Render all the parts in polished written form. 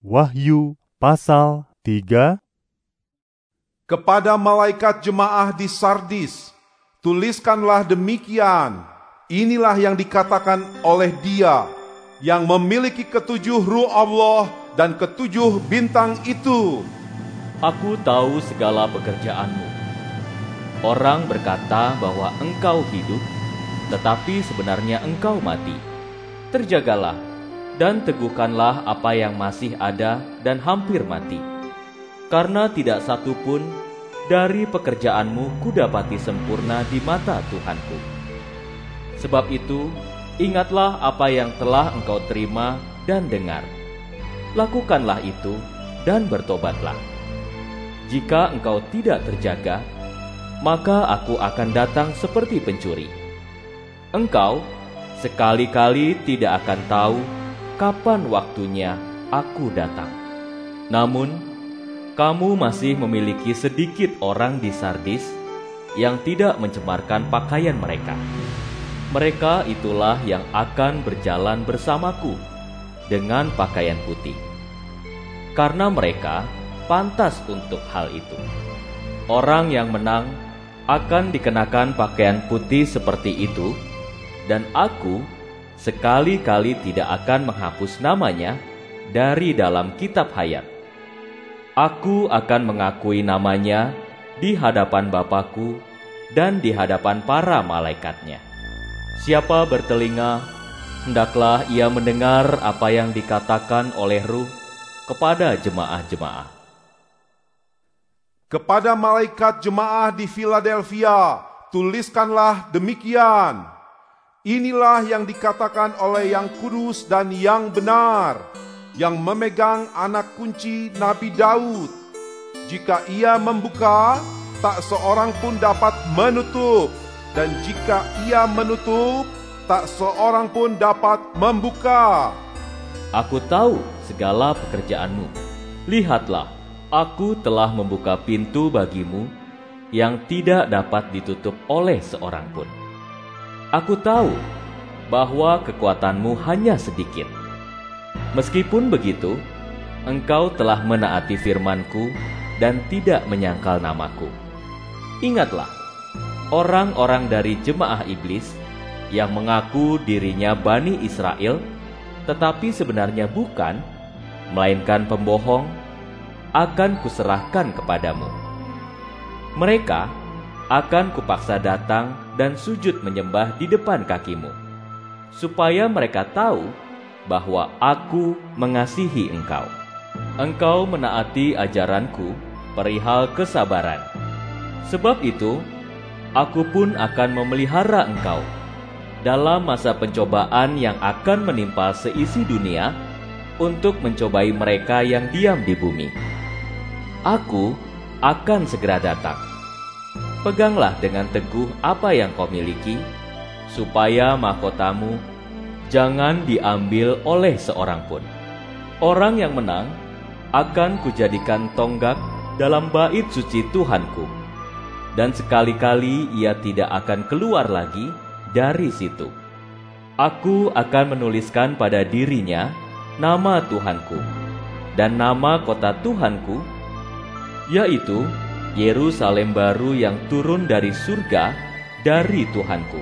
Wahyu pasal 3. Kepada malaikat jemaah di Sardis, tuliskanlah demikian. Inilah yang dikatakan oleh Dia yang memiliki ketujuh ruh Allah dan ketujuh bintang itu. Aku tahu segala pekerjaanmu. Orang berkata bahwa engkau hidup, tetapi sebenarnya engkau mati. Terjagalah dan teguhkanlah apa yang masih ada dan hampir mati. Karena tidak satu pun dari pekerjaanmu kudapati sempurna di mata Tuhanku. Sebab itu, ingatlah apa yang telah engkau terima dan dengar. Lakukanlah itu dan bertobatlah. Jika engkau tidak terjaga, maka aku akan datang seperti pencuri. Engkau sekali-kali tidak akan tahu kapan waktunya aku datang. Namun, kamu masih memiliki sedikit orang di Sardis yang tidak mencemarkan pakaian mereka. Mereka itulah yang akan berjalan bersamaku dengan pakaian putih. Karena mereka pantas untuk hal itu. Orang yang menang akan dikenakan pakaian putih seperti itu, dan aku sekali-kali tidak akan menghapus namanya dari dalam kitab hayat. Aku akan mengakui namanya di hadapan Bapa-Ku dan di hadapan para malaikatnya. Siapa bertelinga, hendaklah ia mendengar apa yang dikatakan oleh Ruh kepada jemaah-jemaah. Kepada malaikat jemaah di Philadelphia, tuliskanlah demikian. Inilah yang dikatakan oleh yang kudus dan yang benar, yang memegang anak kunci Nabi Daud. Jika ia membuka, tak seorang pun dapat menutup, dan jika ia menutup, tak seorang pun dapat membuka. Aku tahu segala pekerjaanmu. Lihatlah, aku telah membuka pintu bagimu yang tidak dapat ditutup oleh seorang pun. Aku tahu bahwa kekuatanmu hanya sedikit. Meskipun begitu, engkau telah menaati firman-Ku dan tidak menyangkal namaku. Ingatlah, orang-orang dari jemaah iblis yang mengaku dirinya Bani Israel, tetapi sebenarnya bukan, melainkan pembohong, akan kuserahkan kepadamu. Mereka akan kupaksa datang dan sujud menyembah di depan kakimu, supaya mereka tahu bahwa aku mengasihi engkau. Engkau menaati ajaranku perihal kesabaran. Sebab itu, aku pun akan memelihara engkau dalam masa pencobaan yang akan menimpa seisi dunia untuk mencobai mereka yang diam di bumi. Aku akan segera datang. Peganglah dengan teguh apa yang kau miliki, supaya mahkotamu jangan diambil oleh seorang pun. Orang yang menang akan kujadikan tonggak dalam bait suci Tuhanku, dan sekali-kali ia tidak akan keluar lagi dari situ. Aku akan menuliskan pada dirinya nama Tuhanku dan nama kota Tuhanku, yaitu Yerusalem baru yang turun dari surga dari Tuhanku.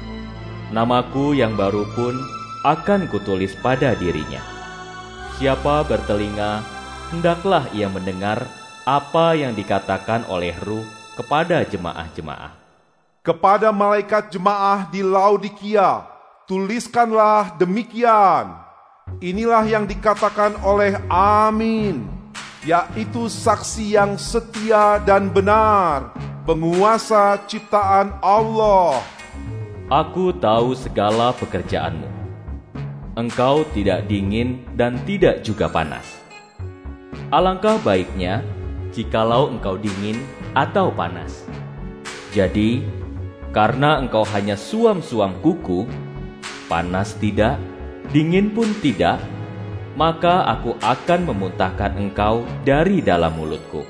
Namaku yang baru pun akan kutulis pada dirinya. Siapa bertelinga, hendaklah ia mendengar apa yang dikatakan oleh Ruh kepada jemaah-jemaah. Kepada malaikat jemaah di Laodikia, tuliskanlah demikian. Inilah yang dikatakan oleh Amin, yaitu saksi yang setia dan benar, penguasa ciptaan Allah. Aku tahu segala pekerjaanmu. Engkau tidak dingin dan tidak juga panas. Alangkah baiknya jikalau engkau dingin atau panas. Jadi, karena engkau hanya suam-suam kuku, panas tidak, dingin pun tidak, maka aku akan memuntahkan engkau dari dalam mulutku.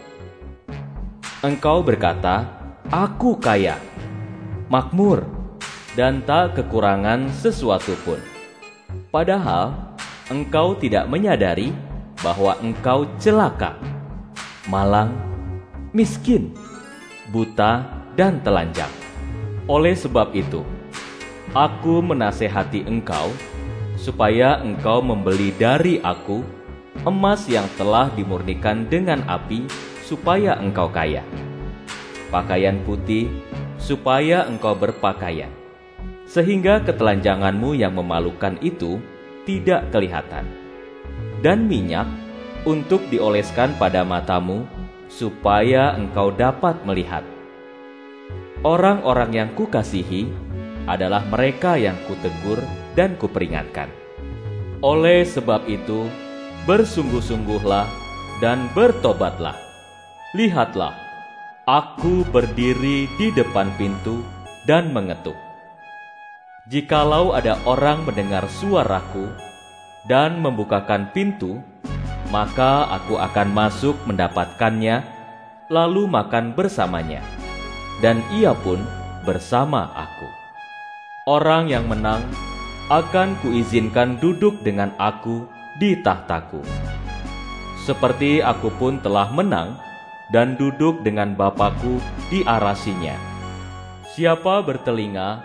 Engkau berkata, aku kaya, makmur, dan tak kekurangan sesuatu pun. Padahal engkau tidak menyadari bahwa engkau celaka, malang, miskin, buta, dan telanjang. Oleh sebab itu, aku menasehati engkau supaya engkau membeli dari aku emas yang telah dimurnikan dengan api, supaya engkau kaya, pakaian putih, supaya engkau berpakaian, sehingga ketelanjanganmu yang memalukan itu tidak kelihatan, dan minyak untuk dioleskan pada matamu, supaya engkau dapat melihat. Orang-orang yang kukasihi adalah mereka yang kutegur dan kuperingatkan. Oleh sebab itu, bersungguh-sungguhlah dan bertobatlah. Lihatlah, aku berdiri di depan pintu dan mengetuk. Jikalau ada orang mendengar suaraku dan membukakan pintu, maka aku akan masuk mendapatkannya, lalu makan bersamanya, dan ia pun bersama aku. Orang yang menang akan kuizinkan duduk dengan aku di tahtaku, seperti aku pun telah menang dan duduk dengan Bapa-Ku di arasinya. Siapa bertelinga,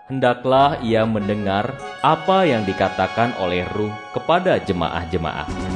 hendaklah ia mendengar apa yang dikatakan oleh Ruh kepada jemaah-jemaah.